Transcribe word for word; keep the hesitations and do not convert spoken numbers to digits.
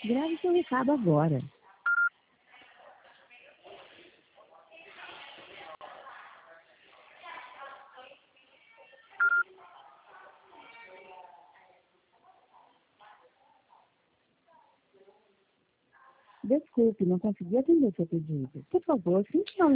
Grave seu recado agora. Desculpe, não consegui atender seu pedido. Por favor, finge